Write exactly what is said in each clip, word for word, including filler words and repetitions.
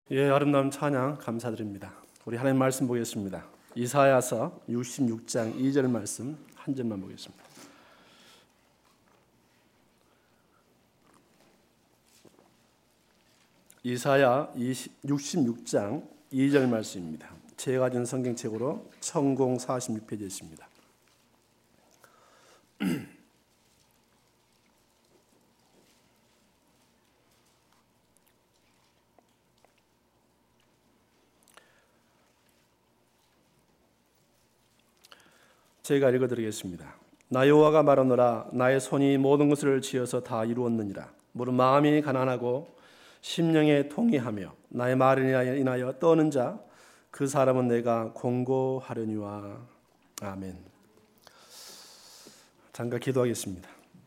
예, 아름다운 찬양 감사드립니다. 우리 하나님 말씀 보겠습니다. 이사야서 육십육 장 이 절 말씀 한 절만 보겠습니다. 이사야 육십육 장 이 절 말씀입니다. 제가 가진 성경책으로 천사십육 페이지에 있습니다. 제가 읽어드리겠습니다. 나 여호와가 말하노라. 나의 손이 모든 것을 지어서 다 이루었느니라. 무릇 마음이 가난하고 심령에 통이하며 나의 말을 인하여 떠는 자 그 사람은 내가 공고하려니와. 아멘. 잠깐 기도하겠습니다.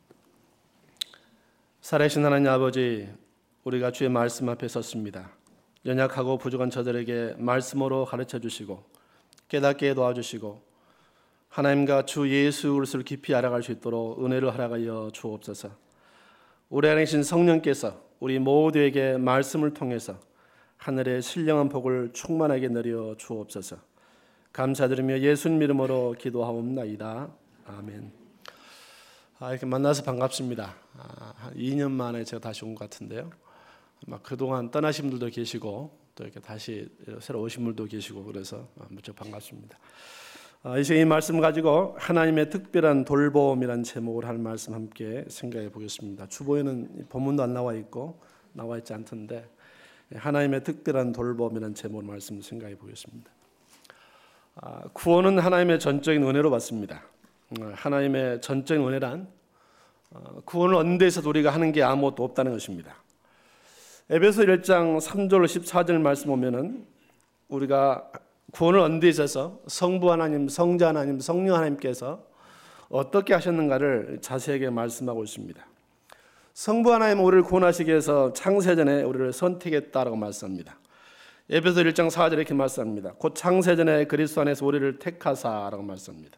살아계신 하나님 아버지, 우리가 주의 말씀 앞에 섰습니다. 연약하고 부족한 저들에게 말씀으로 가르쳐 주시고 깨닫게 도와주시고 하나님과 주 예수 그리스도를 깊이 알아갈 수 있도록 은혜를 허락하여 주옵소서. 우리 안에 계신 성령께서 우리 모두에게 말씀을 통해서 하늘의 신령한 복을 충만하게 내려 주옵소서. 감사드리며 예수님 이름으로 기도하옵나이다. 아멘. 아, 이렇게 만나서 반갑습니다. 아, 한 이 년 만에 제가 다시 온 것 같은데요. 막 그동안 떠나신 분들도 계시고 또 이렇게 다시 새로 오신 분들도 계시고 그래서 무척 반갑습니다. 아, 이제 이 말씀 가지고 하나님의 특별한 돌봄이라는 제목을 할 말씀 함께 생각해 보겠습니다. 주보에는 본문도 안 나와 있고 나와 있지 않던데 하나님의 특별한 돌봄이라는 제목을 말씀 생각해 보겠습니다. 아, 구원은 하나님의 전적인 은혜로 받습니다. 하나님의 전적인 은혜란 구원을 얻는 데 있어서 우리가 하는 게 아무것도 없다는 것입니다. 에베소 일 장 삼 절 십사 절 말씀 보면은 우리가 구원을 얻는 데 있어서 성부 하나님, 성자 하나님, 성령 하나님께서 어떻게 하셨는가를 자세하게 말씀하고 있습니다. 성부 하나님은 우리를 구원하시기 위해서 창세전에 우리를 선택했다라고 말씀합니다. 에베소 일 장 사 절에 이렇게 말씀합니다. 곧 창세전에 그리스도 안에서 우리를 택하사라고 말씀합니다.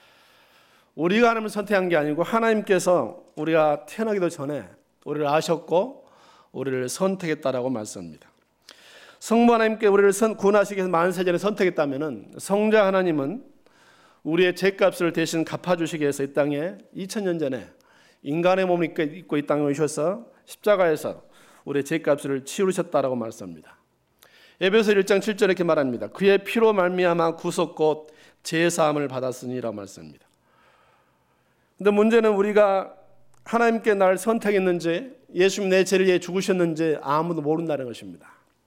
우리가 하나님을 선택한 게 아니고 하나님께서 우리가 태어나기도 전에 우리를 아셨고 우리를 선택했다라고 말씀합니다. 성부 하나님께 우리를 구원하시기 위해서 만세전에 선택했다면 성자 하나님은 우리의 죄값을 대신 갚아주시기 위해서 이 땅에 이천 년 전에 인간의 몸을 입고 이 땅에 오셔서 십자가에서 우리의 죄값을 치르셨다라고 말씀합니다. 에베소 일 장 칠 절에 이렇게 말합니다. 그의 피로 말미암아 구속 곧 제사함을 받았으니라고 말씀합니다. 그런데 문제는 우리가 하나님께 나를 선택했는지 예수님 내 죄를 위해 죽으셨는지 아무도 모른다는 것입니다.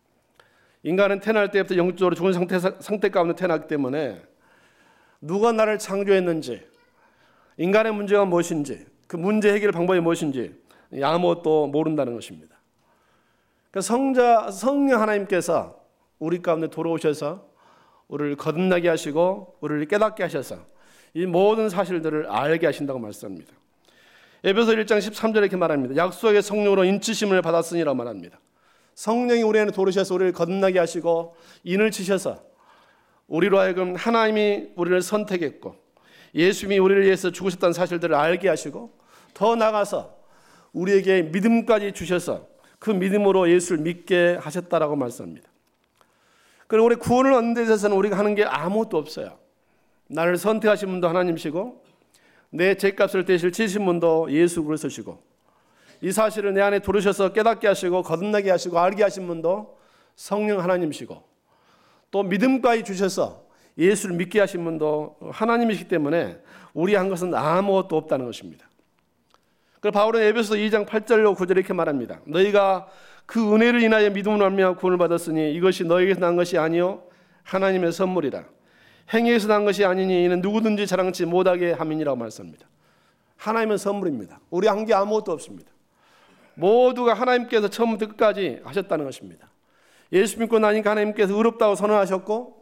인간은 태어날 때부터 영적으로 죽은 상태, 상태 가운데 태어났기 때문에 누가 나를 창조했는지 인간의 문제가 무엇인지 그 문제 해결 방법이 무엇인지 아무것도 모른다는 것입니다. 그러니까 성자, 성령 하나님께서 우리 가운데 돌아오셔서 우리를 거듭나게 하시고 우리를 깨닫게 하셔서 이 모든 사실들을 알게 하신다고 말씀합니다. 에베소 일 장 십삼 절에 이렇게 말합니다. 약속의 성령으로 인치심을 받았으니라고 말합니다. 성령이 우리 안에 들어오셔서 우리를 거듭나게 하시고 인을 치셔서 우리로 하여금 하나님이 우리를 선택했고 예수님이 우리를 위해서 죽으셨다는 사실들을 알게 하시고 더 나아가서 우리에게 믿음까지 주셔서 그 믿음으로 예수를 믿게 하셨다라고 말씀합니다. 그리고 우리 구원을 얻는 데 있어서는 우리가 하는 게 아무것도 없어요. 나를 선택하신 분도 하나님이시고 내 죄값을 대실 치신 분도 예수 그리스도시고 이 사실을 내 안에 들으셔서 깨닫게 하시고 거듭나게 하시고 알게 하신 분도 성령 하나님이시고 또 믿음까지 주셔서 예수를 믿게 하신 분도 하나님이시기 때문에 우리 한 것은 아무것도 없다는 것입니다. 그래서 바울은 에베소 이 장 팔 절로 구 절에 이렇게 말합니다. 너희가 그 은혜를 인하여 믿음으로 말미암아 구원을 받았으니 이것이 너희에게서 난 것이 아니요 하나님의 선물이라. 행위에서 난 것이 아니니 이는 누구든지 자랑치 못하게 함이니라고 말씀합니다. 하나님의 선물입니다. 우리 한 게 아무것도 없습니다. 모두가 하나님께서 처음부터 끝까지 하셨다는 것입니다. 예수 믿고 나니까 하나님께서 의롭다고 선언하셨고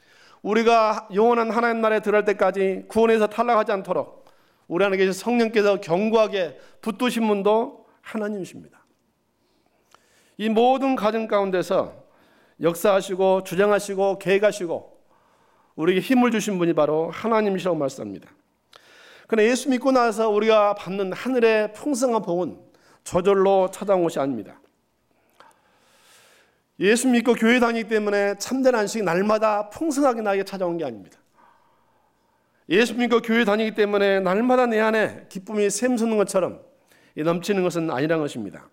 우리가 영원한 하나님 나라에 들어갈 때까지 구원에서 탈락하지 않도록 우리 안에 계신 성령께서 견고하게 붙드신 분도 하나님이십니다. 이 모든 과정 가운데서 역사하시고 주장하시고 계획하시고 우리에게 힘을 주신 분이 바로 하나님이시라고 말씀합니다. 그러나 예수 믿고 나서 우리가 받는 하늘의 풍성한 복은 저절로 찾아온 것이 아닙니다. 예수 믿고 교회 다니기 때문에 참된 안식이 날마다 풍성하게 나에게 찾아온 게 아닙니다. 예수 믿고 교회 다니기 때문에 날마다 내 안에 기쁨이 샘솟는 것처럼 넘치는 것은 아니라는 것입니다.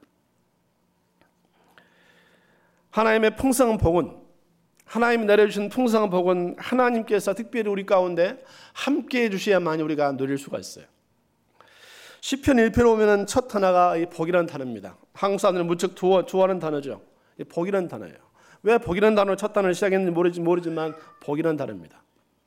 하나님의 풍성한 복은, 하나님이 내려주신 풍성한 복은 하나님께서 특별히 우리 가운데 함께해 주셔야만 우리가 누릴 수가 있어요. 시편 일 편에 보면 첫 단어가 이 복이라는 단어입니다. 한국 사람들은 무척 좋아하는 단어죠. 복이라는 단어예요. 왜 복이라는 단어로 첫 단어를 시작했는지 모르지, 모르지만 복이라는 단어입니다.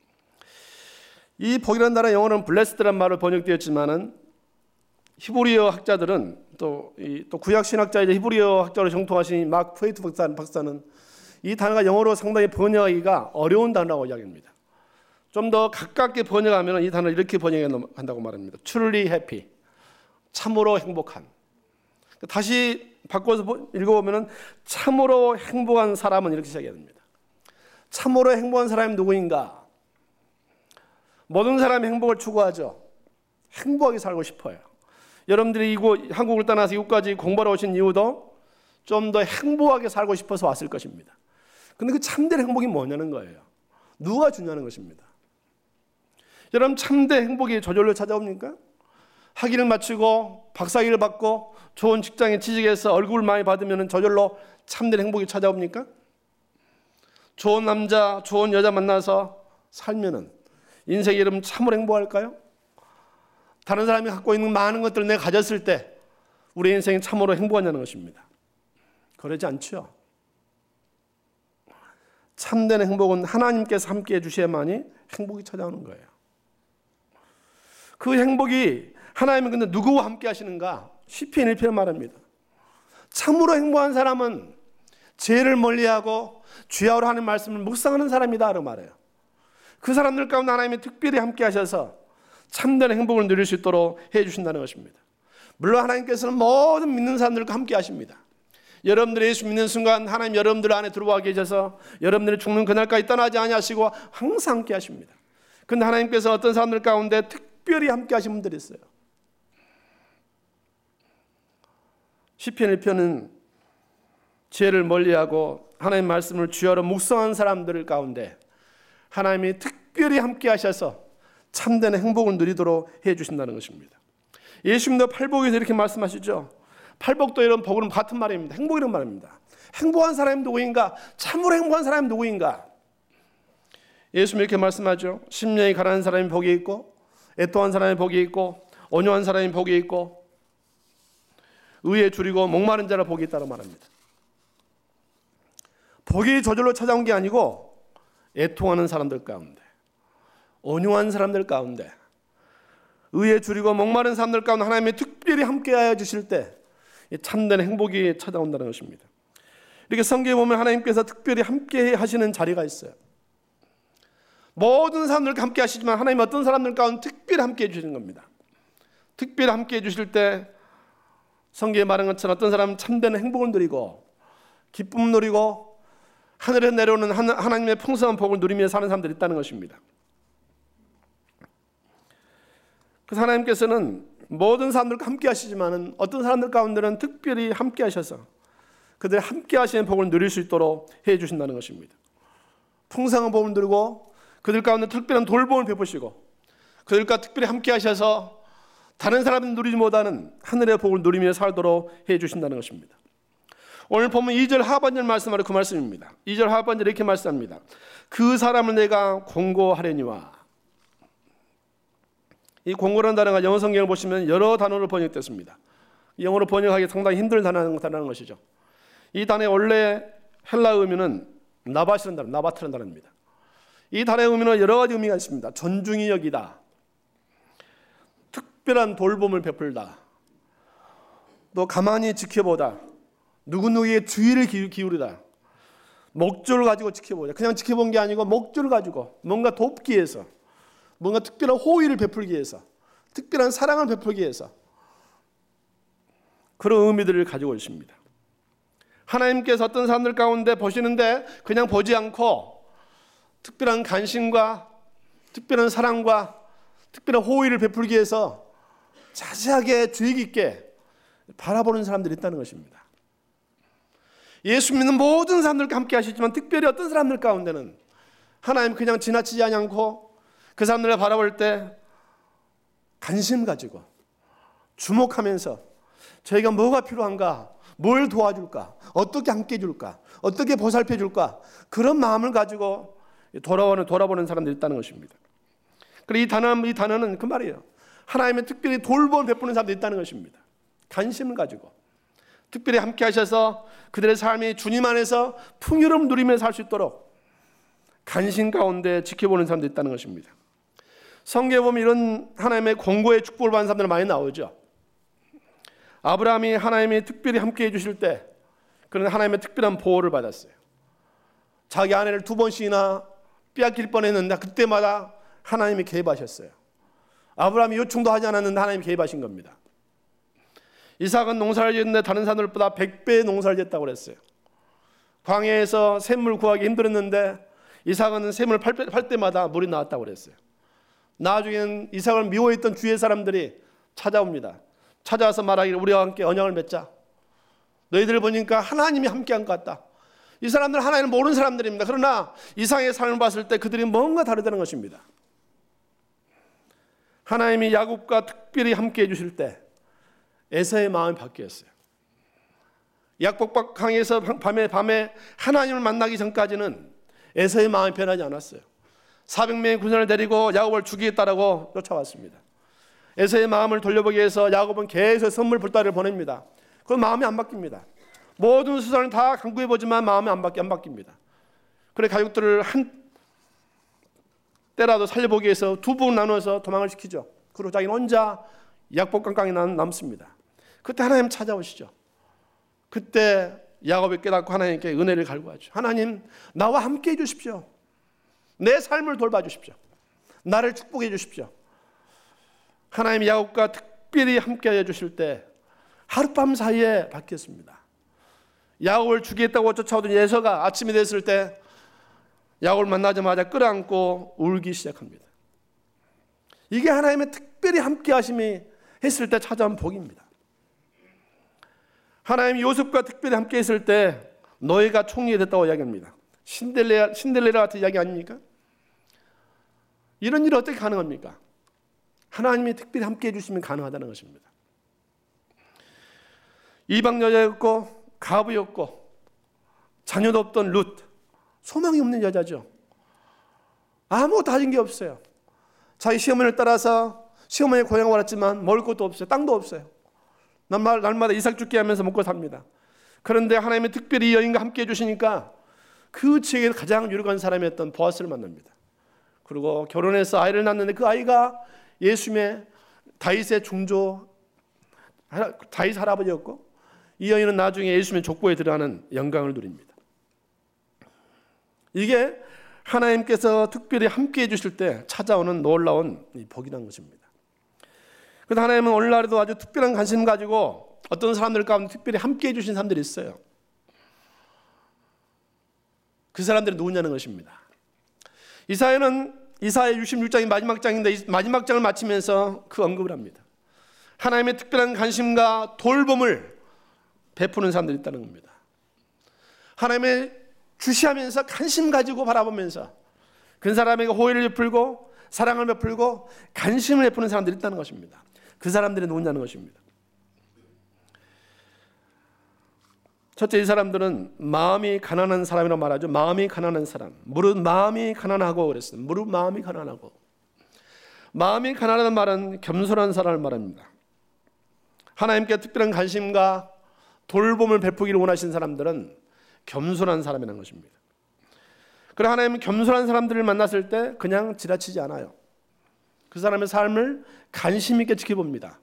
이 복이라는 단어 영어로는 blessed란 말로 번역되었지만은 히브리어 학자들은 또, 이, 또 구약 신학자이자 히브리어 학자로 정통하신 막 푸에이트 박사, 박사는 이 단어가 영어로 상당히 번역하기가 어려운 단어라고 이야기합니다. 좀 더 가깝게 번역하면 이 단어를 이렇게 번역한다고 말합니다. Truly happy, 참으로 행복한. 다시 바꿔서 읽어보면 참으로 행복한 사람은 이렇게 시작해야 됩니다. 참으로 행복한 사람이 누구인가? 모든 사람이 행복을 추구하죠. 행복하게 살고 싶어요. 여러분들이 이곳 한국을 떠나서 이곳까지 공부하러 오신 이유도 좀 더 행복하게 살고 싶어서 왔을 것입니다. 근데 그 참된 행복이 뭐냐는 거예요. 누가 주냐는 것입니다. 여러분, 참된 행복이 저절로 찾아옵니까? 학위를 마치고 박사학위를 받고 좋은 직장에 취직해서 얼굴 많이 받으면 저절로 참된 행복이 찾아옵니까? 좋은 남자, 좋은 여자 만나서 살면은 인생이 여러분 참으로 행복할까요? 다른 사람이 갖고 있는 많은 것들을 내가 가졌을 때 우리 인생이 참으로 행복하냐는 것입니다. 그러지 않죠. 참된 행복은 하나님께서 함께 해주셔야만이 행복이 찾아오는 거예요. 그 행복이 하나님은 근데 누구와 함께 하시는가? 시편 일 편에 말합니다. 참으로 행복한 사람은 죄를 멀리하고 주야로 하는 말씀을 묵상하는 사람이다 라고 말해요. 그 사람들 가운데 하나님이 특별히 함께 하셔서 참된 행복을 누릴 수 있도록 해주신다는 것입니다. 물론 하나님께서는 모든 믿는 사람들과 함께 하십니다. 여러분들이 예수 믿는 순간 하나님 여러분들 안에 들어와 계셔서 여러분들이 죽는 그날까지 떠나지 아니하시고 항상 함께 하십니다. 그런데 하나님께서 어떤 사람들 가운데 특별히 함께 하신 분들이 있어요. 시편 일 편은 죄를 멀리하고 하나님 말씀을 주야로 묵상한 사람들 가운데 하나님이 특별히 함께 하셔서 참된 행복을 누리도록 해주신다는 것입니다. 예수님도 팔복에서 이렇게 말씀하시죠. 팔복도 이런 복은 같은 말입니다. 행복이라는 말입니다. 행복한 사람이 누구인가? 참으로 행복한 사람이 누구인가? 예수님 이렇게 말씀하죠. 심령이 가난한 사람이 복이 있고 애통한 사람이 복이 있고 온유한 사람이 복이 있고 의에 줄이고 목마른 자라 복이 있다고 말합니다. 복이 저절로 찾아온 게 아니고 애통하는 사람들 가운데, 온유한 사람들 가운데, 의에 줄이고 목마른 사람들 가운데 하나님이 특별히 함께하여 주실 때 참된 행복이 찾아온다는 것입니다. 이렇게 성경에 보면 하나님께서 특별히 함께 하시는 자리가 있어요. 모든 사람들과 함께 하시지만 하나님 어떤 사람들 가운데 특별히 함께 해주시는 겁니다. 특별히 함께 해주실 때 성경에 말한 것처럼 어떤 사람은 참된 행복을 누리고 기쁨을 누리고 하늘에 내려오는 하나님의 풍성한 복을 누리며 사는 사람들이 있다는 것입니다. 그래서 하나님께서는 모든 사람들과 함께 하시지만 어떤 사람들 가운데는 특별히 함께 하셔서 그들이 함께 하시는 복을 누릴 수 있도록 해주신다는 것입니다. 풍성한 복을 누리고 그들 가운데 특별한 돌봄을 베푸시고 그들과 특별히 함께 하셔서 다른 사람은 누리지 못하는 하늘의 복을 누리며 살도록 해주신다는 것입니다. 오늘 보면 이 절 하반절 말씀하는 그 말씀입니다. 이 절 하반절 이렇게 말씀합니다. 그 사람을 내가 공고하려니와. 이 공고라는 단어가 영어 성경을 보시면 여러 단어로 번역됐습니다. 영어로 번역하기 상당히 힘든 단어라는 것이죠. 이 단어의 원래 헬라 의미는 나바시라는 단어, 나바트라는 단어입니다. 이 단어의 의미는 여러 가지 의미가 있습니다. 존중이 여기다, 특별한 돌봄을 베풀다, 또 가만히 지켜보다, 누구누구의 주의를 기울이다, 목줄을 가지고 지켜보자. 그냥 지켜본 게 아니고 목줄을 가지고 뭔가 돕기 위해서, 뭔가 특별한 호의를 베풀기 위해서, 특별한 사랑을 베풀기 위해서 그런 의미들을 가지고 있습니다. 하나님께서 어떤 사람들 가운데 보시는데 그냥 보지 않고 특별한 관심과 특별한 사랑과 특별한 호의를 베풀기 위해서 자세하게 주의 깊게 바라보는 사람들이 있다는 것입니다. 예수 믿는 모든 사람들과 함께 하시지만 특별히 어떤 사람들 가운데는 하나님 그냥 지나치지 않고 그 사람들을 바라볼 때 관심 가지고 주목하면서 저희가 뭐가 필요한가, 뭘 도와줄까, 어떻게 함께 해줄까, 어떻게 보살펴 줄까, 그런 마음을 가지고 돌아오는, 돌아보는 사람들이 있다는 것입니다. 그리고 이 단어, 이 단어는 그 말이에요. 하나님의 특별히 돌봄을 베푸는 사람들이 있다는 것입니다. 관심을 가지고 특별히 함께 하셔서 그들의 삶이 주님 안에서 풍요로움 누리며 살 수 있도록 관심 가운데 지켜보는 사람들이 있다는 것입니다. 성경에 보면 이런 하나님의 공고의 축복을 받는 사람들 많이 나오죠. 아브라함이 하나님이 특별히 함께 해주실 때 그는 하나님의 특별한 보호를 받았어요. 자기 아내를 두 번씩이나 빼앗길 뻔했는데 그때마다 하나님이 개입하셨어요. 아브라함이 요청도 하지 않았는데 하나님이 개입하신 겁니다. 이삭은 농사를 지었는데 다른 사람들보다 백 배 농사를 지었다고 그랬어요. 광야에서 샘물 구하기 힘들었는데 이삭은 샘을 팔, 팔 때마다 물이 나왔다고 그랬어요. 나중에는 이삭을 미워했던 주위의 사람들이 찾아옵니다. 찾아와서 말하기를 우리와 함께 언약을 맺자. 너희들 보니까 하나님이 함께한 것 같다. 이 사람들은 하나님을 모르는 사람들입니다. 그러나 이삭의 삶을 봤을 때 그들이 뭔가 다르다는 것입니다. 하나님이 야곱과 특별히 함께 해주실 때 에서의 마음이 바뀌었어요. 약복박 항에서 밤에 밤에 하나님을 만나기 전까지는 에서의 마음이 변하지 않았어요. 사백 명의 군사를 데리고 야곱을 죽이겠다라고 쫓아왔습니다. 에서의 마음을 돌려보기 위해서 야곱은 계속 선물 불다리를 보냅니다. 그 마음이 안 바뀝니다. 모든 수단을 다 강구해보지만 마음이 안, 바뀌, 안 바뀝니다. 그래 가족들을 한 때라도 살려보기 위해서 두 부분 나눠서 도망을 시키죠. 그리고 자기는 혼자 약복강강에 남습니다. 그때 하나님 찾아오시죠. 그때 야곱이 깨닫고 하나님께 은혜를 갈구하죠. 하나님, 나와 함께 해주십시오. 내 삶을 돌봐주십시오. 나를 축복해 주십시오. 하나님이 야곱과 특별히 함께 해주실 때 하룻밤 사이에 바뀌었습니다. 야곱을 죽이겠다고 쫓아오던 에서가 아침이 됐을 때 야곱을 만나자마자 끌어안고 울기 시작합니다. 이게 하나님의 특별히 함께 하심이 했을 때 찾아온 복입니다. 하나님이 요셉과 특별히 함께 했을 때 너희가 총리가 됐다고 이야기합니다. 신데렐라, 신데렐라 같은 이야기 아닙니까? 이런 일이 어떻게 가능합니까? 하나님이 특별히 함께 해주시면 가능하다는 것입니다. 이방 여자였고 가부였고 자녀도 없던 룻, 소망이 없는 여자죠. 아무것도 가진 게 없어요. 자기 시어머니를 따라서 시어머니의 고향에 왔지만 먹을 것도 없어요. 땅도 없어요. 날마다 이삭 죽게 하면서 먹고 삽니다. 그런데 하나님이 특별히 이 여인과 함께 해주시니까 그 지역에 가장 유력한 사람이었던 보아스를 만납니다. 그리고 결혼해서 아이를 낳는데 그 아이가 예수님의 다윗의 중조 다윗 할아버지였고 이 여인은 나중에 예수님의 족보에 들어가는 영광을 누립니다. 이게 하나님께서 특별히 함께 해주실 때 찾아오는 놀라운 복이라는 것입니다. 그래서 하나님은 오늘날에도 아주 특별한 관심 가지고 어떤 사람들 가운데 특별히 함께 해주신 사람들이 있어요. 그 사람들이 누구냐는 것입니다. 이사야는 이사야 육십육 장이 마지막 장인데 이 마지막 장을 마치면서 그 언급을 합니다. 하나님의 특별한 관심과 돌봄을 베푸는 사람들이 있다는 겁니다. 하나님의 주시하면서 관심 가지고 바라보면서 그 사람에게 호의를 베풀고 사랑을 베풀고 관심을 베푸는 사람들이 있다는 것입니다. 그 사람들이 누구냐는 것입니다. 첫째, 이 사람들은 마음이 가난한 사람이라고 말하죠. 마음이 가난한 사람. 무릇 마음이 가난하고 그랬어요. 무릇 마음이 가난하고. 마음이 가난하다는 말은 겸손한 사람을 말합니다. 하나님께 특별한 관심과 돌봄을 베푸기를 원하시는 사람들은 겸손한 사람이라는 것입니다. 그러나 하나님은 겸손한 사람들을 만났을 때 그냥 지나치지 않아요. 그 사람의 삶을 관심 있게 지켜봅니다.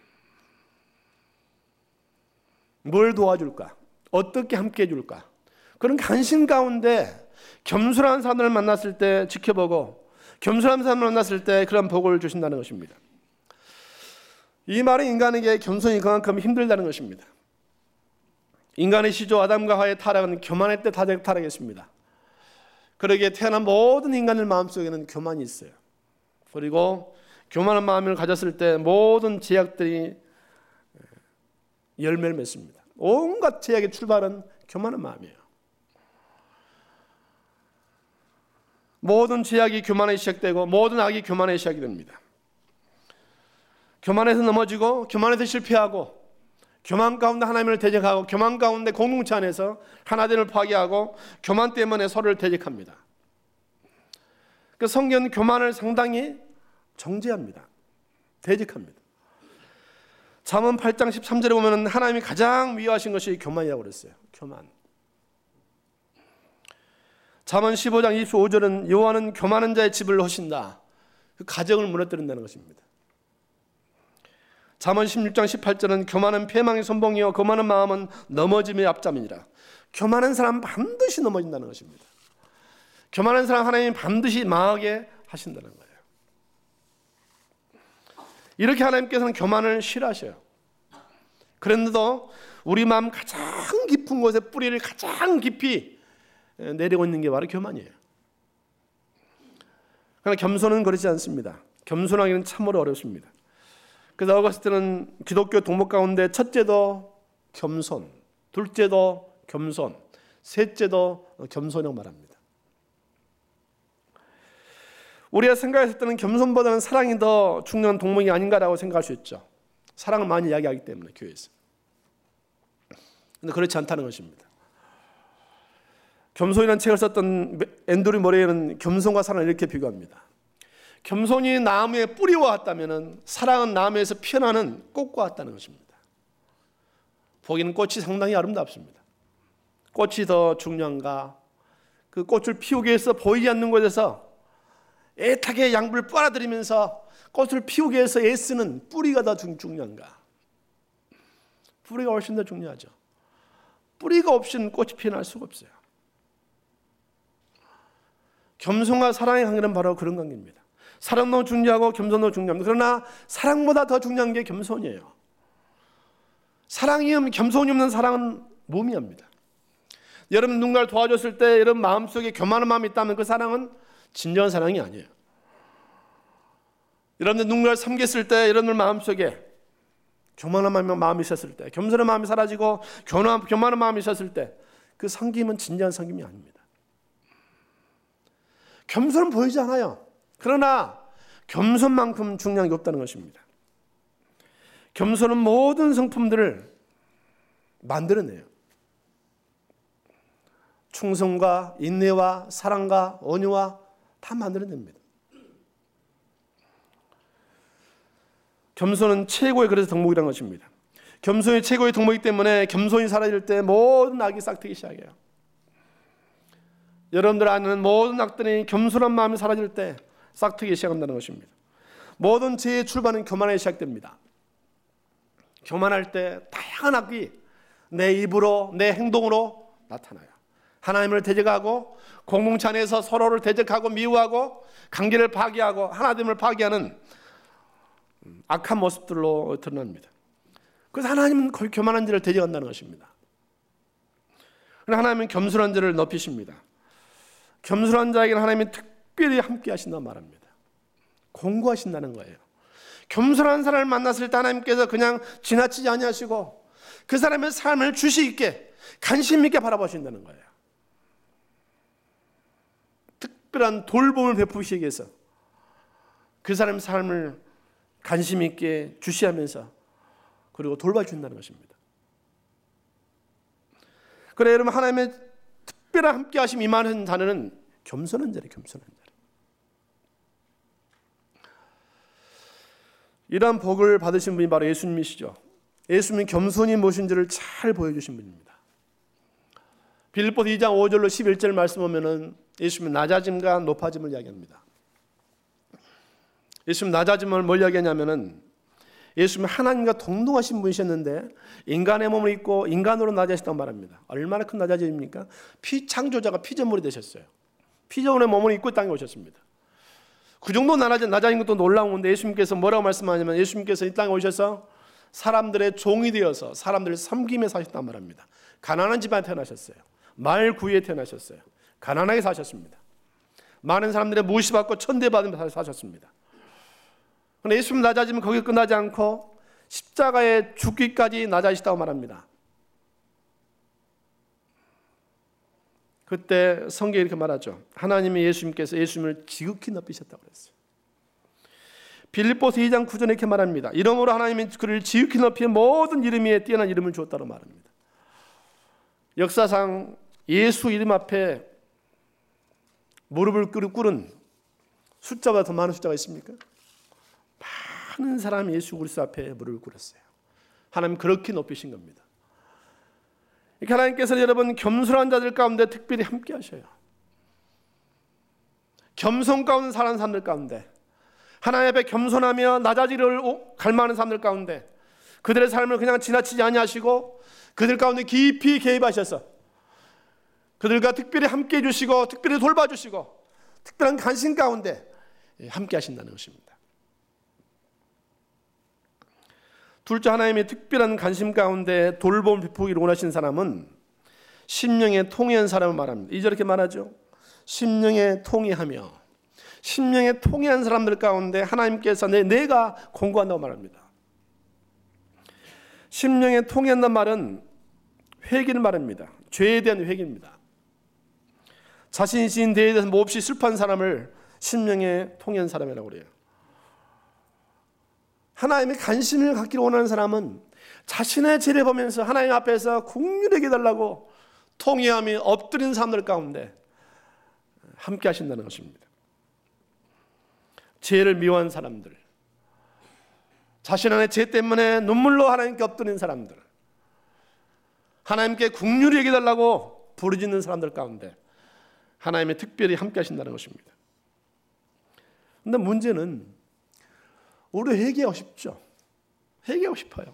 뭘 도와줄까? 어떻게 함께 해줄까? 그런 관심 가운데 겸손한 사람을 만났을 때 지켜보고 겸손한 사람을 만났을 때 그런 복을 주신다는 것입니다. 이 말은 인간에게 겸손이 그만큼 힘들다는 것입니다. 인간의 시조 아담과 하와의 타락은 교만의 때 타락했습니다. 그러기에 태어난 모든 인간의 마음속에는 교만이 있어요. 그리고 교만한 마음을 가졌을 때 모든 제약들이 열매를 맺습니다. 온갖 제약의 출발은 교만한 마음이에요. 모든 죄악이 교만에 시작되고 모든 악이 교만에 시작이 됩니다. 교만에서 넘어지고 교만에서 실패하고 교만 가운데 하나님을 대적하고 교만 가운데 공동체 안에서 하나됨을 파괴하고 교만 때문에 서로를 대적합니다. 그 성경은 교만을 상당히 정죄합니다. 대적합니다. 잠언 팔 장 십삼 절에 보면 하나님이 가장 미워하신 것이 교만이라고 그랬어요. 교만. 잠언 십오 장 이십오 절은 여호와는 교만한 자의 집을 허신다. 그 가정을 무너뜨린다는 것입니다. 잠언 십육 장 십팔 절은 교만은 패망의 선봉이요 교만한 마음은 넘어짐의 앞잠이니라. 교만한 사람 반드시 넘어진다는 것입니다. 교만한 사람 하나님이 반드시 망하게 하신다는 거예요. 이렇게 하나님께서는 교만을 싫어하셔요. 그런데도 우리 마음 가장 깊은 곳에 뿌리를 가장 깊이 내리고 있는 게 바로 교만이에요. 그러나 겸손은 그렇지 않습니다. 겸손하기는 참으로 어렵습니다. 그래서 어거스틴은 기독교 동목 가운데 첫째도 겸손, 둘째도 겸손, 셋째도 겸손이라고 말합니다. 우리가 생각했을 때는 겸손보다는 사랑이 더 중요한 동목이 아닌가라고 생각할 수 있죠. 사랑을 많이 이야기하기 때문에 교회에서. 그런데 그렇지 않다는 것입니다. 겸손이라는 책을 썼던 앤드류 머레이는 겸손과 사랑을 이렇게 비교합니다. 겸손이 나무의 뿌리와 같다면 사랑은 나무에서 피어나는 꽃과 같다는 것입니다. 보기는 꽃이 상당히 아름답습니다. 꽃이 더 중요한가? 그 꽃을 피우기 위해서 보이지 않는 곳에서 애타게 양분을 빨아들이면서 꽃을 피우기 위해서 애쓰는 뿌리가 더 중요한가? 뿌리가 훨씬 더 중요하죠. 뿌리가 없이는 꽃이 피어날 수가 없어요. 겸손과 사랑의 관계는 바로 그런 관계입니다. 사랑도 중요하고 겸손도 중요합니다. 그러나 사랑보다 더 중요한 게 겸손이에요. 사랑이 없는, 겸손이 없는 사랑은 무의미합니다. 여러분 누군가를 도와줬을 때 여러분 마음속에 교만한 마음이 있다면 그 사랑은 진정한 사랑이 아니에요. 여러분들 누군가를 섬겼을 때 여러분들 마음속에 교만한 마음이 있었을 때, 겸손한 마음이 사라지고 교만한, 교만한 마음이 있었을 때 그 섬김은 진정한 섬김이 아닙니다. 겸손은 보이지 않아요. 그러나 겸손만큼 중요한 게 없다는 것입니다. 겸손은 모든 성품들을 만들어내요. 충성과 인내와 사랑과 온유와 다 만들어냅니다. 겸손은 최고의 그래서 덕목이라는 것입니다. 겸손이 최고의 덕목이기 때문에 겸손이 사라질 때 모든 악이 싹트기 시작해요. 여러분들 아는 모든 악들이 겸손한 마음이 사라질 때 싹트기 시작한다는 것입니다. 모든 죄의 출발은 교만에 시작됩니다. 교만할 때 다양한 악이 내 입으로 내 행동으로 나타나요. 하나님을 대적하고 공동체 안에서 서로를 대적하고 미워하고 관계를 파괴하고 하나됨을 파괴하는 악한 모습들로 드러납니다. 그래서 하나님은 거의 교만한 자를 대적한다는 것입니다. 그러나 하나님은 겸손한 자를 높이십니다. 겸손한 자에게는 하나님이 특별히 함께 하신다고 말합니다. 공고하신다는 거예요. 겸손한 사람을 만났을 때 하나님께서 그냥 지나치지 아니하시고 그 사람의 삶을 주시 있게 관심 있게 바라보신다는 거예요. 특별한 돌봄을 베푸시기 위해서 그 사람의 삶을 관심 있게 주시하면서 그리고 돌봐준다는 것입니다. 그래 여러분 하나님의 특별한 함께 하심 임하는 자는 겸손한 자래, 겸손한 자래. 이러한 복을 받으신 분이 바로 예수님이시죠. 예수님은 겸손이 무엇인지를 잘 보여주신 분입니다. 빌립보서 이 장 오 절로 십일 절 말씀 보면은 예수님은 낮아짐과 높아짐을 이야기합니다. 예수님 낮아짐을 뭘 이야기하냐면은 예수님은 하나님과 동등하신 분이셨는데 인간의 몸을 입고 인간으로 낮아지셨다고 말합니다. 얼마나 큰 낮아짐입니까? 피창조자가 피조물이 되셨어요. 피조물의 몸을 입고 땅에 오셨습니다. 그 정도 낮아진, 낮아진 것도 놀라운 건데 예수님께서 뭐라고 말씀하냐면 예수님께서 이 땅에 오셔서 사람들의 종이 되어서 사람들을 섬기며 사셨단 말합니다. 가난한 집안에 태어나셨어요. 마을 구유에 태어나셨어요. 가난하게 사셨습니다. 많은 사람들의 무시받고 천대받으며 사셨습니다. 그런데 예수님 낮아지면 거기 끝나지 않고 십자가에 죽기까지 낮아지시다고 말합니다. 그때 성경에 이렇게 말하죠. 하나님의 예수님께서 예수님을 지극히 높이셨다고 그랬어요. 빌립보서 이 장 구 절에 이렇게 말합니다. 이러므로 하나님이 그를 지극히 높이 모든 이름 위에 뛰어난 이름을 주었다고 말합니다. 역사상 예수 이름 앞에 무릎을 꿇은 숫자보다 더 많은 숫자가 있습니까? 많은 사람이 예수 그리스도 앞에 무릎을 꿇었어요. 하나님 그렇게 높이신 겁니다. 하나님께서 여러분 겸손한 자들 가운데 특별히 함께 하셔요. 겸손 가운데 사는 사람들 가운데, 하나님 앞에 겸손하며 낮아지를 갈망하는 사람들 가운데 그들의 삶을 그냥 지나치지 아니하시고 그들 가운데 깊이 개입하셔서 그들과 특별히 함께 해주시고 특별히 돌봐주시고 특별한 관심 가운데 함께 하신다는 것입니다. 둘째, 하나님의 특별한 관심 가운데 돌봄을 베푸기를 원하신 사람은 심령에 통회한 사람을 말합니다. 이 절 이렇게 말하죠. 심령에 통회하며, 심령에 통회한 사람들 가운데 하나님께서 내, 내가 공고한다고 말합니다. 심령에 통회한다는 말은 회개를 말합니다. 죄에 대한 회개입니다. 자신이 지은 죄에 대해서 몹시 슬퍼한 사람을 심령에 통회한 사람이라고 그래요. 하나님의 관심을 갖기를 원하는 사람은 자신의 죄를 보면서 하나님 앞에서 긍휼히 해달라고 통회하며 엎드린 사람들 가운데 함께 하신다는 것입니다. 죄를 미워한 사람들, 자신 안의 죄 때문에 눈물로 하나님께 엎드린 사람들, 하나님께 긍휼히 여겨달라고 부르짖는 사람들 가운데 하나님이 특별히 함께 하신다는 것입니다. 그런데 문제는 우리 회개하고 싶죠. 회개하고 싶어요.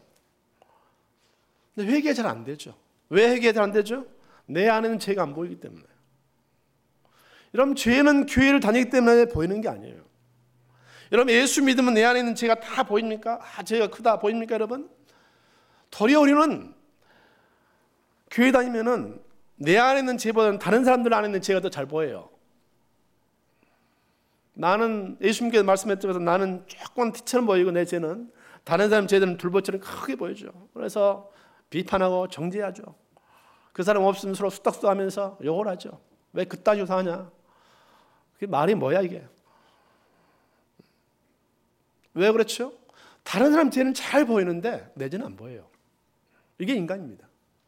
근데 회개가 잘 안 되죠. 왜 회개가 잘 안 되죠? 내 안에는 죄가 안 보이기 때문에. 여러분, 죄는 교회를 다니기 때문에 보이는 게 아니에요. 여러분, 예수 믿으면 내 안에 있는 죄가 다 보입니까? 아, 죄가 크다 보입니까, 여러분? 도리어 우리는 교회 다니면은 내 안에 있는 죄보다는 다른 사람들 안에 있는 죄가 더 잘 보여요. 나는 예수님께서 말씀했지만 나는 조금 티처럼 보이고 내 죄는 다른 사람 죄들은 둘보처럼 크게 보이죠. 그래서 비판하고 정죄하죠. 그 사람 없으면 서로 수닥수닥하면서 욕을 하죠. 왜 그딴 유사하냐? 그게 말이 뭐야 이게? 왜 그렇죠? 다른 사람 죄는 잘 보이는데 내 죄는 안 보여요. 이게 인간입니다.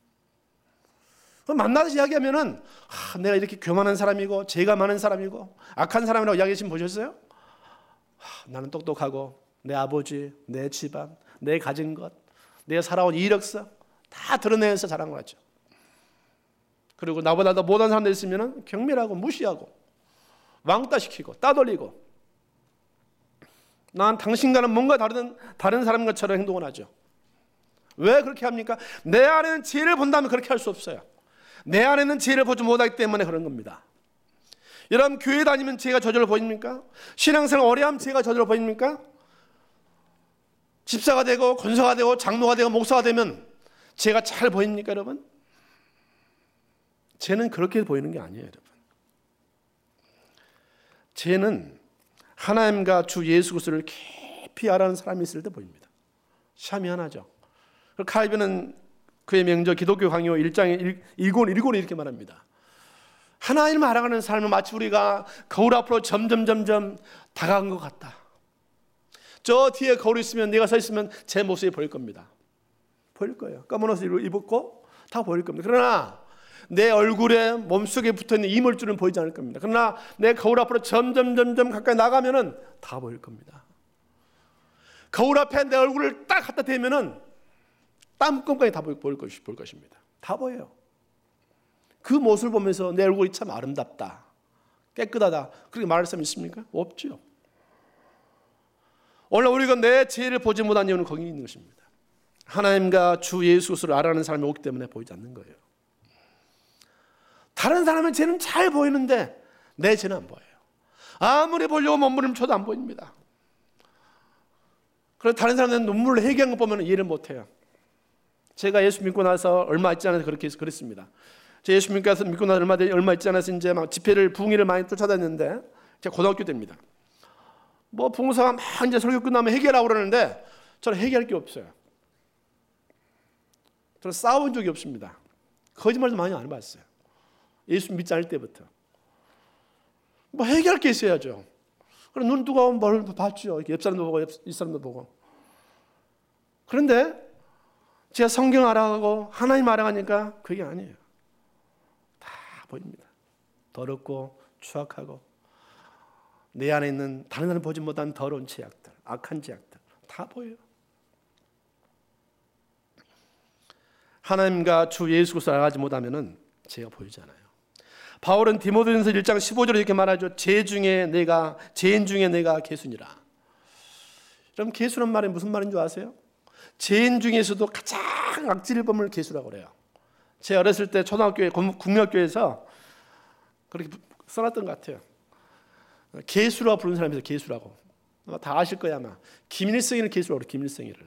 만나서 이야기하면은 아, 내가 이렇게 교만한 사람이고 죄가 많은 사람이고 악한 사람이라고 이야기하시면 보셨어요? 아, 나는 똑똑하고 내 아버지, 내 집안, 내 가진 것, 내 살아온 이력서 다 드러내서 자랑을 하죠. 그리고 나보다 더 못한 사람들 있으면 경멸하고 무시하고 왕따시키고 따돌리고 난 당신과는 뭔가 다른, 다른 사람 것처럼 행동을 하죠. 왜 그렇게 합니까? 내 안에는 죄를 본다면 그렇게 할 수 없어요. 내 안에는 죄를 보지 못하기 때문에 그런 겁니다. 여러분, 교회 다니면 죄가 저절로 보입니까? 신앙생활 오래 하면 죄가 저절로 보입니까? 집사가 되고 권사가 되고 장로가 되고 목사가 되면 죄가 잘 보입니까, 여러분? 죄는 그렇게 보이는 게 아니에요, 여러분. 죄는 하나님과 주 예수 그리스도를 깊이 알아가는 사람이 있을 때 보입니다. 참 희한하죠. 칼빈은 그의 명저 기독교 강요 일 장에 일권 일권에 이렇게 말합니다. 하나님을 알아가는 삶은 마치 우리가 거울 앞으로 점점 점점 다가간 것 같다. 저 뒤에 거울이 있으면 내가 서 있으면 제 모습이 보일 겁니다. 보일 거예요. 검은 옷을 입었고 다 보일 겁니다. 그러나 내 얼굴에 몸속에 붙어있는 이물질은 보이지 않을 겁니다. 그러나 내 거울 앞으로 점점 점점 가까이 나가면은 다 보일 겁니다. 거울 앞에 내 얼굴을 딱 갖다 대면은 땀금까지 다 보일 것입니다. 다 보여요. 그 모습을 보면서 내 얼굴이 참 아름답다, 깨끗하다 그렇게 말할 사람 있습니까? 없죠. 오늘 우리가 내 죄를 보지 못한 이유는 거기 있는 것입니다. 하나님과 주 예수 그리스도를 알아가는 사람이 오기 때문에 보이지 않는 거예요. 다른 사람의 죄는 잘 보이는데 내 죄는 안 보여요. 아무리 보려고 몸부림쳐도 안 보입니다. 그래서 다른 사람들은 눈물로 회개한 거 보면 이해를 못해요. 제가 예수 믿고 나서 얼마 있지 않아서 그렇게 그랬습니다. 제가 예수 믿고 나서 믿고 나서 얼마, 얼마 있지 않아서 이제 막 집회를 부흥회를 많이 쫓아다녔는데 제가 고등학교 때입니다. 뭐 부흥사가 막 이제 설교 끝나면 회개하라고 그러는데 저는 회개할 게 없어요. 저는 싸운 적이 없습니다. 거짓말도 많이 안 해봤어요. 예수 믿지 않을 때부터. 뭐 해결할 게 있어야죠. 그럼 눈 뜨고 뭘 봤죠. 옆 사람도 보고 이 사람도 보고. 그런데 제가 성경 알아가고 하나님 알아가니까 그게 아니에요. 다 보입니다. 더럽고 추악하고 내 안에 있는 다른 사람 보지 못한 더러운 죄악들, 악한 죄악들 다 보여요. 하나님과 주 예수 그리스도를 알아가지 못하면은 죄가 보이잖아요. 바울은 디모데전서 일 장 십오 절에 이렇게 말하죠. 죄 중에 내가 죄인 중에 내가 개수니라. 그럼 개수란 말이 무슨 말인 줄 아세요? 죄인 중에서도 가장 악질을 범을 개수라고 그래요. 제가 어렸을 때 초등학교에 국민학교에서 그렇게 써놨던 것 같아요. 개수라고 부르는 사람이 있어요. 개수라고. 다 아실 거야 아마. 김일성이를 개수라고 그래요. 김일성이를.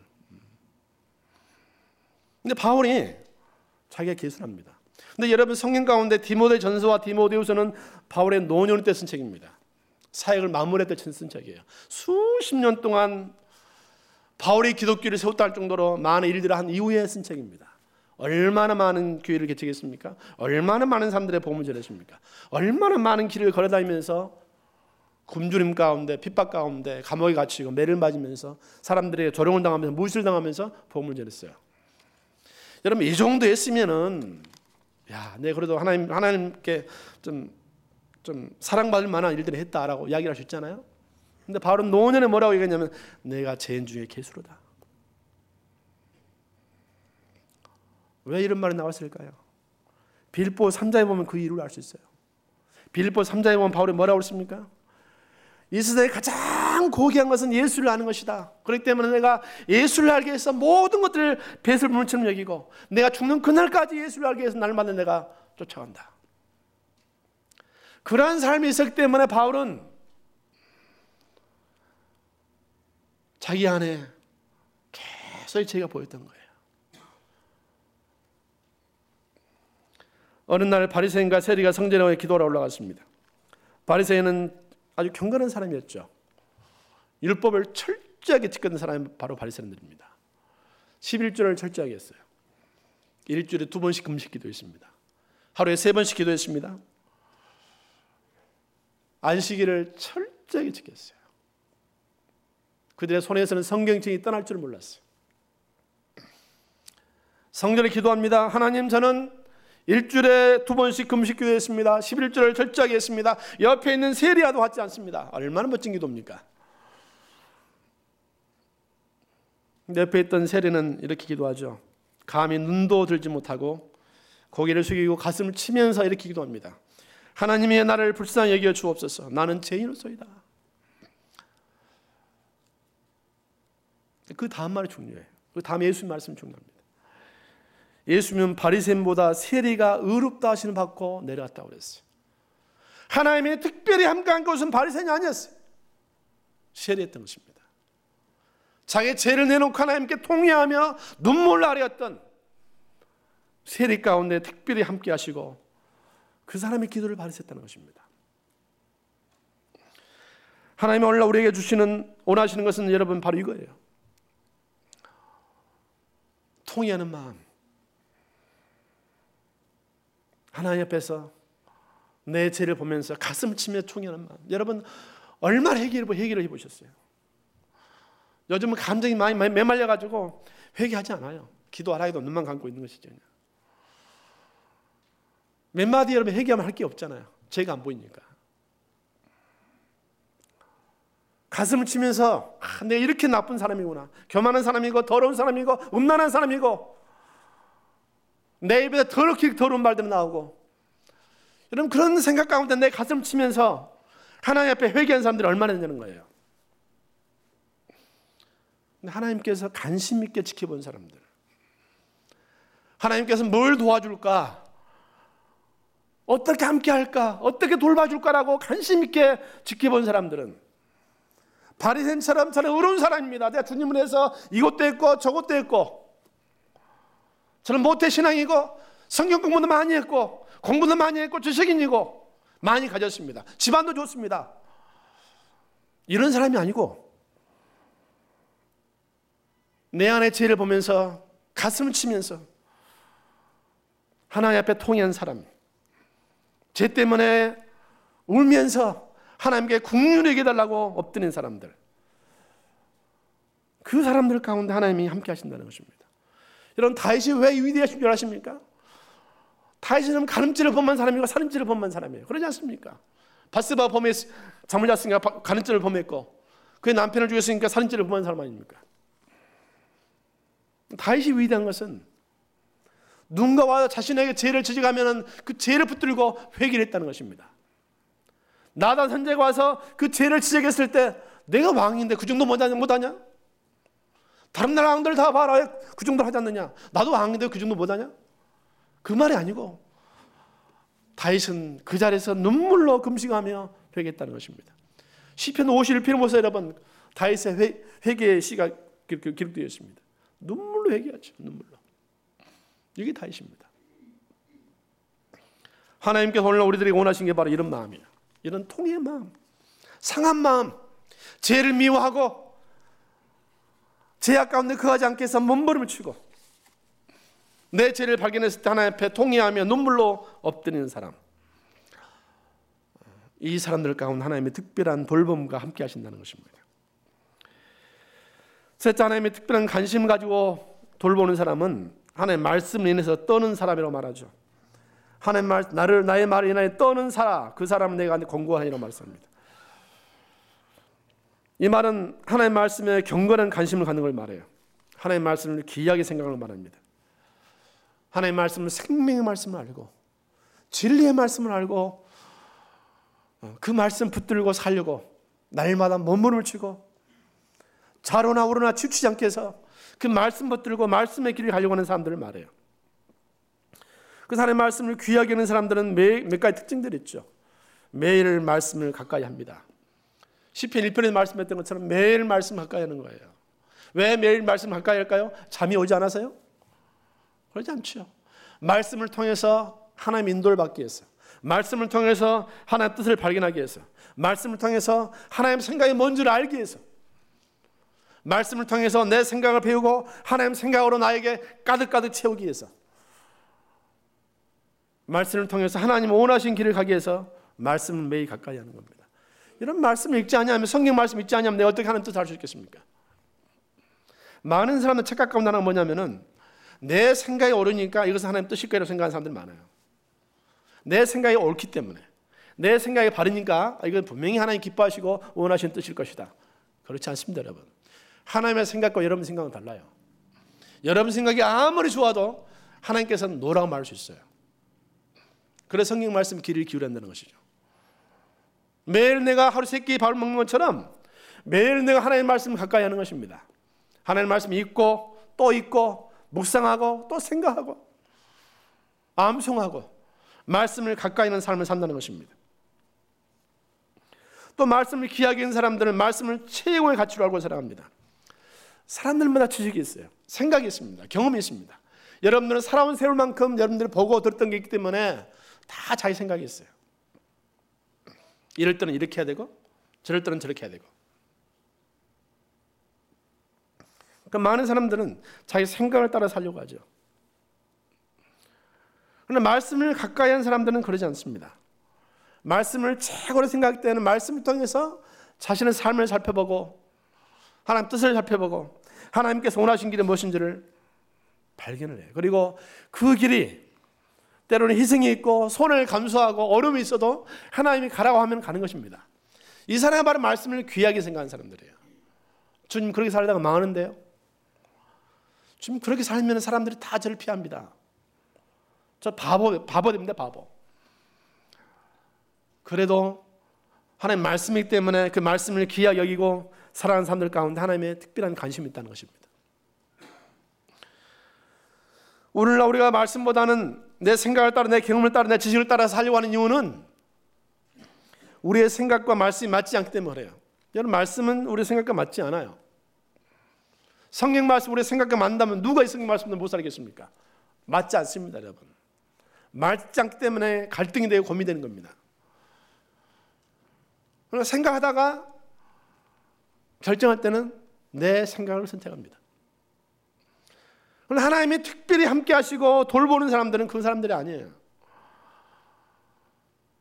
근데 바울이 자기가 개수랍니다. 근데 여러분 성경 가운데 디모데전서와 디모데후서는 바울의 노년을 때 쓴 책입니다. 사역을 마무리할 때 쓴 책이에요. 수십 년 동안 바울이 기독교를 세웠다 할 정도로 많은 일들을 한 이후에 쓴 책입니다. 얼마나 많은 교회를 개척했습니까? 얼마나 많은 사람들의 복음을 전했습니까? 얼마나 많은 길을 걸어다니면서 굶주림 가운데 핍박 가운데 감옥에 갇히고 매를 맞으면서 사람들에게 조롱을 당하면서 무시를 당하면서 복음을 전했어요. 여러분 이 정도 했으면은 야, 내가 그래도 하나님 하나님께 좀 좀 사랑받을 만한 일들을 했다라고 이야기를 할 수 있잖아요. 근데 바울은 노년에 뭐라고 얘기했냐면 내가 죄인 중에 개수로다. 왜 이런 말이 나왔을까요? 빌립보 삼 장에 보면 그 이유를 알 수 있어요. 빌립보 삼 장에 보면 바울이 뭐라고 했습니까? 이 세상에 가장 고귀한 것은 예수를 아는 것이다. 그렇기 때문에 내가 예수를 알게 해서 모든 것들을 배설 물처럼 여기고 내가 죽는 그날까지 예수를 알게 해서 날마다 내가 쫓아간다. 그러한 삶이 있었기 때문에 바울은 자기 안에 계속 죄가 보였던 거예요. 어느 날 바리새인과 세리가 성전에 기도하러 올라갔습니다. 바리새인은 아주 경건한 사람이었죠. 율법을 철저하게 지켰던 사람이 바로 바리새인들입니다. 십일조를 철저하게 했어요. 일주일에 두 번씩 금식 기도했습니다. 하루에 세 번씩 기도했습니다. 안식일을 철저하게 지켰어요. 그들의 손에서는 성경책이 떠날 줄 몰랐어요. 성전에 기도합니다. 하나님, 저는 일주일에 두 번씩 금식 기도했습니다. 십일조를 철저하게 했습니다. 옆에 있는 세리야도 하지 않습니다. 얼마나 멋진 기도입니까? 옆에 있던 세리는 이렇게 기도하죠. 감히 눈도 들지 못하고 고개를 숙이고 가슴을 치면서 이렇게 기도합니다. 하나님이 나를 불쌍히 여겨 주옵소서. 나는 죄인으로소이다. 그 다음 말이 중요해요. 그 다음 예수님 말씀이 중요합니다. 예수님은 바리새인보다 세리가 의롭다 하시는 받고 내려갔다고 그랬어요. 하나님이 특별히 함께한 것은 바리새인이 아니었어요. 세리였던 것입니다. 자기의 죄를 내놓고 하나님께 통회하며 눈물 나렸던 세리 가운데 특별히 함께 하시고 그 사람의 기도를 받으셨다는 것입니다. 하나님이 오늘 우리에게 주시는 원하시는 것은 여러분 바로 이거예요. 통회하는 마음. 하나님 앞에서 내 죄를 보면서 가슴을 치며 통회하는 마음. 여러분 얼마나 회개를, 회개를 해보셨어요? 요즘은 감정이 많이, 많이 메말려가지고 회개하지 않아요. 기도하라 해도 눈만 감고 있는 것이죠. 몇 마디 여러분 회개하면 할 게 없잖아요. 죄가 안 보이니까. 가슴을 치면서 아, 내가 이렇게 나쁜 사람이구나. 교만한 사람이고 더러운 사람이고 음란한 사람이고 내 입에서 더럽게 더러운 말들이 나오고 여러분 그런 생각 가운데 내 가슴을 치면서 하나님 앞에 회개한 사람들이 얼마나 되는 거예요. 근데 하나님께서 관심 있게 지켜본 사람들, 하나님께서 뭘 도와줄까, 어떻게 함께 할까, 어떻게 돌봐줄까라고 관심 있게 지켜본 사람들은 바리새인처럼 저는 의로운 사람입니다. 내가 주님을 해서 이것도 했고 저것도 했고 저는 모태신앙이고 성경 공부도 많이 했고 공부도 많이 했고 지식인이고 많이 가졌습니다. 집안도 좋습니다. 이런 사람이 아니고 내 안의 죄를 보면서 가슴을 치면서 하나님 앞에 통회한 사람, 죄 때문에 울면서 하나님께 국률에게 달라고 엎드린 사람들, 그 사람들 가운데 하나님이 함께 하신다는 것입니다. 여러분, 다윗이 왜 위대하신 줄 아십니까? 다윗은 가늠죄를 범한 사람이고 살인죄를 범한 사람이에요. 그러지 않습니까? 바스바 범에 잠을 잤으니까 가늠죄를 범했고, 그의 남편을 죽였으니까 살인죄를 범한 사람 아닙니까? 다윗이 위대한 것은 누군가 와서 자신에게 죄를 지적하면 그 죄를 붙들고 회개를 했다는 것입니다. 나단 선지자가 와서 그 죄를 지적했을 때 내가 왕인데 그 정도 못하냐? 다른 나라 왕들 다 봐라, 그 정도 하지 않느냐? 나도 왕인데 그 정도 못하냐? 그 말이 아니고 다윗은 그 자리에서 눈물로 금식하며 회개했다는 것입니다. 시편 오십일 편을 보세요. 여러분, 다윗의 회, 회개의 시가 기록되어 있습니다. 눈물로 회개하죠. 눈물로. 이게 다윗입니다. 하나님께서 오늘 우리들에게 원하신 게 바로 이런 마음이에요. 이런 통의 마음, 상한 마음, 죄를 미워하고 죄악 가운데 거하지 않게 해서 몸부림을 치고 내 죄를 발견했을 때 하나님 앞에 통회하며 눈물로 엎드리는 사람, 이 사람들 가운데 하나님의 특별한 돌봄과 함께 하신다는 것입니다. 셋째, 하나님의 특별한 관심을 가지고 돌보는 사람은 하나님의 말씀을 인해서 떠는 사람이라고 말하죠. 하나님 말, 나를 나의 말을 인하여 떠는 사람, 그 사람은 내가 권고하니라고 말씀합니다. 이 말은 하나님의 말씀에 경건한 관심을 갖는 걸 말해요. 하나님의 말씀을 귀하게 생각하는 걸 말합니다. 하나님의 말씀을 생명의 말씀을 알고 진리의 말씀을 알고 그 말씀 붙들고 살려고 날마다 몸부림을 치고 좌로나 우로나 치우치지 않게 해서 그 말씀 붙들고 말씀의 길을 가려고 하는 사람들을 말해요. 그 하나님의 말씀을 귀하게 하는 사람들은 매, 몇 가지 특징들이 있죠. 매일 말씀을 가까이 합니다. 시편 일 편에서 말씀했던 것처럼 매일 말씀 가까이 하는 거예요. 왜 매일 말씀 가까이 할까요? 잠이 오지 않아서요? 그러지 않죠. 말씀을 통해서 하나님 인도를 받기 위해서, 말씀을 통해서 하나님의 뜻을 발견하기 위해서, 말씀을 통해서 하나님 생각이 뭔지를 알기 위해서, 말씀을 통해서 내 생각을 배우고 하나님 생각으로 나에게 가득가득 채우기 위해서, 말씀을 통해서 하나님 원하신 길을 가기 위해서 말씀을 매일 가까이 하는 겁니다. 이런 말씀을 읽지 않으면, 성경 말씀 읽지 않으면 내가 어떻게 하나님 뜻을 알 수 있겠습니까? 많은 사람들 착각하고 하는 건 뭐냐면은 내 생각이 옳으니까 이것은 하나님 뜻일 거라고 생각하는 사람들이 많아요. 내 생각이 옳기 때문에, 내 생각이 바르니까 이건 분명히 하나님 기뻐하시고 원하시는 뜻일 것이다. 그렇지 않습니다, 여러분. 하나님의 생각과 여러분 생각은 달라요. 여러분 생각이 아무리 좋아도 하나님께서는 노라고 말할 수 있어요. 그래서 성경 말씀 귀를 기울여야 한다는 것이죠. 매일 내가 하루 세 끼 밥을 먹는 것처럼 매일 내가 하나님의 말씀을 가까이 하는 것입니다. 하나님의 말씀 읽고 또 읽고 묵상하고 또 생각하고 암송하고 말씀을 가까이 하는 삶을 산다는 것입니다. 또 말씀을 귀하게 하는 사람들은 말씀을 최고의 가치로 알고 살아갑니다. 사람들마다 지식이 있어요. 생각이 있습니다. 경험이 있습니다. 여러분들은 살아온 세월만큼 여러분들이 보고 들었던 게 있기 때문에 다 자기 생각이 있어요. 이럴 때는 이렇게 해야 되고 저럴 때는 저렇게 해야 되고. 그러니까 많은 사람들은 자기 생각을 따라 살려고 하죠. 그런데 말씀을 가까이 한 사람들은 그러지 않습니다. 말씀을 최고로 생각할 때는 말씀을 통해서 자신의 삶을 살펴보고 하나님 뜻을 살펴보고 하나님께서 원하신 길이 무엇인지를 발견을 해요. 그리고 그 길이 때로는 희생이 있고 손을 감수하고 어려움이 있어도 하나님이 가라고 하면 가는 것입니다. 이 사람은 바로 말씀을 귀하게 생각하는 사람들이에요. 주님 그렇게 살다가 망하는데요. 주님 그렇게 살면 사람들이 다 저를 피합니다. 저 바보, 바보 됩니다, 바보. 그래도 하나님 말씀이기 때문에 그 말씀을 귀하게 여기고 살아가는 사람들 가운데 하나님의 특별한 관심이 있다는 것입니다. 오늘날 우리가 말씀보다는 내 생각을 따라, 내 경험을 따라, 내 지식을 따라 살려고 하는 이유는 우리의 생각과 말씀이 맞지 않기 때문에 그래요. 여러분, 말씀은 우리의 생각과 맞지 않아요. 성경 말씀 우리의 생각과 맞는다면 누가 이 성경 말씀을 못 살겠습니까? 맞지 않습니다, 여러분. 맞지 않기 때문에 갈등이 되고 고민이 되는 겁니다. 그러나 생각하다가 결정할 때는 내 생각을 선택합니다. 그러나 하나님이 특별히 함께 하시고 돌보는 사람들은 그 사람들이 아니에요.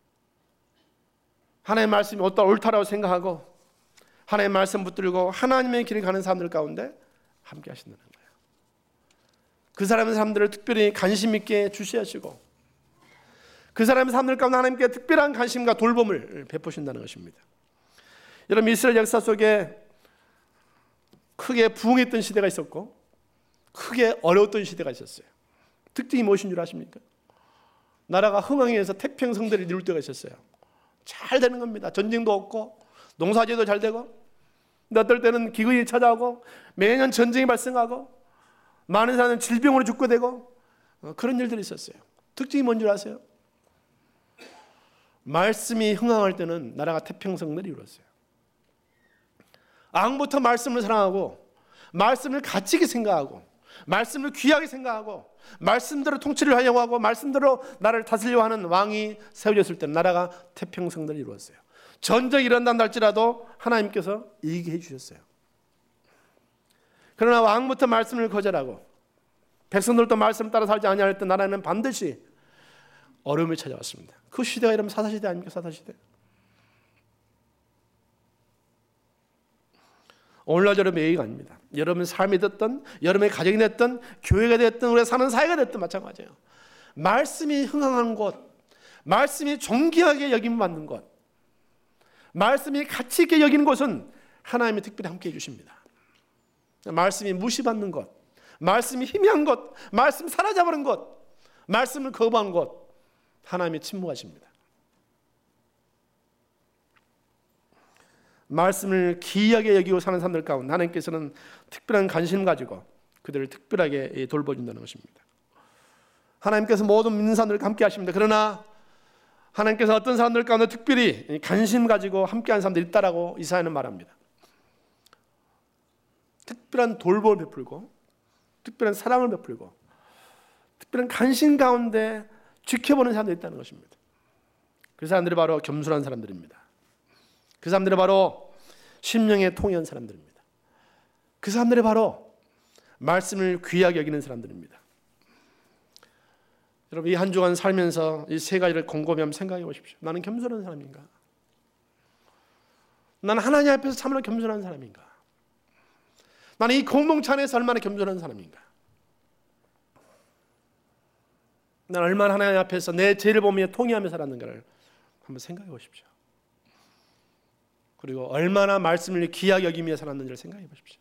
하나님의 말씀이 어떠 옳다라고 생각하고 하나님의 말씀 붙들고 하나님의 길을 가는 사람들 가운데 함께 하신다는 거예요. 그 사람의 사람들을 특별히 관심 있게 주시하시고 그 사람의 사람들 가운데 하나님께 특별한 관심과 돌봄을 베푸신다는 것입니다. 여러분, 이스라엘 역사 속에 크게 부흥했던 시대가 있었고 크게 어려웠던 시대가 있었어요. 특징이 무엇인 줄 아십니까? 나라가 흥황해서 태평성대를 이룰 때가 있었어요. 잘 되는 겁니다. 전쟁도 없고 농사지도 잘 되고, 근데 어떨 때는 기근이 찾아오고 매년 전쟁이 발생하고 많은 사람은 질병으로 죽게 되고 그런 일들이 있었어요. 특징이 뭔 줄 아세요? 말씀이 흥황할 때는 나라가 태평성대를 이루었어요. 왕부터 말씀을 사랑하고 말씀을 가치 있게 생각하고 말씀을 귀하게 생각하고 말씀대로 통치를 하려고 하고 말씀대로 나라를 다스리려고 하는 왕이 세워졌을 때는 나라가 태평성대를 이루었어요. 전쟁이 일어난다 할지라도 하나님께서 이기게 해주셨어요. 그러나 왕부터 말씀을 거절하고 백성들도 말씀 따라 살지 아니할 때 나라는 반드시 어려움이 찾아왔습니다. 그 시대가 이러면 사사시대 아닙니까? 사사시대. 오늘날 여러분의 얘기가 아닙니다. 여러분의 삶이 됐든 여러분의 가정이 됐든 교회가 됐든 우리가 사는 사회가 됐든 마찬가지예요. 말씀이 흥황하는 곳, 말씀이 존귀하게 여김을 받는 곳, 말씀이 가치 있게 여기는 곳은 하나님이 특별히 함께해 주십니다. 말씀이 무시받는 곳, 말씀이 희미한 곳, 말씀 사라져버린 곳, 말씀을 거부한 곳, 하나님이 침묵하십니다. 말씀을 귀하게 여기고 사는 사람들 가운데 하나님께서는 특별한 관심 가지고 그들을 특별하게 돌봐준다는 것입니다. 하나님께서 모든 믿는 사람들과 함께 하십니다. 그러나 하나님께서 어떤 사람들 가운데 특별히 관심 가지고 함께하는 사람들이 있다라고 이사야는 말합니다. 특별한 돌봄을 베풀고 특별한 사랑을 베풀고 특별한 관심 가운데 지켜보는 사람들이 있다는 것입니다. 그 사람들이 바로 겸손한 사람들입니다. 그 사람들이 바로 심령의 통회한 사람들입니다. 그 사람들이 바로 말씀을 귀하게 여기는 사람들입니다. 여러분, 이 한 주간 살면서 이 세 가지를 곰곰이 한번 생각해 보십시오. 나는 겸손한 사람인가? 나는 하나님 앞에서 참으로 겸손한 사람인가? 나는 이 공동체 안에서 얼마나 겸손한 사람인가? 나는 얼마나 하나님 앞에서 내 죄를 보며 통회하며 살았는가를 한번 생각해 보십시오. 그리고 얼마나 말씀을 귀하게 여기며 살았는지를 생각해 보십시오.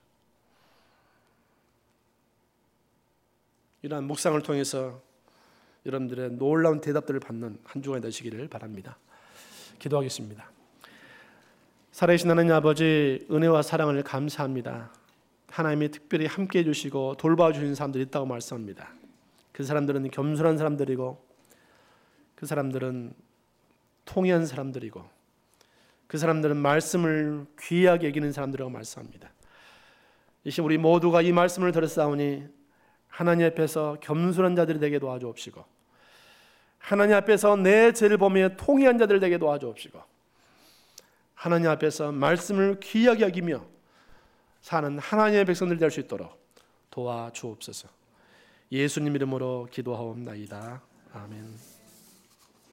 이러한 묵상을 통해서 여러분들의 놀라운 대답들을 받는 한 주간이 되시기를 바랍니다. 기도하겠습니다. 살아계신 하나님 아버지, 은혜와 사랑을 감사합니다. 하나님이 특별히 함께해 주시고 돌봐주신 사람들이 있다고 말씀합니다. 그 사람들은 겸손한 사람들이고 그 사람들은 통회한 사람들이고 그 사람들은 말씀을 귀하게 여기는 사람들이라고 말씀합니다. 이 시간 우리 모두가 이 말씀을 들었사오니 하나님 앞에서 겸손한 자들이 되게 도와주옵시고 하나님 앞에서 내 죄를 보며 통회한 자들 되게 도와주옵시고 하나님 앞에서 말씀을 귀하게 여기며 사는 하나님의 백성들 될 수 있도록 도와주옵소서. 예수님 이름으로 기도하옵나이다. 아멘.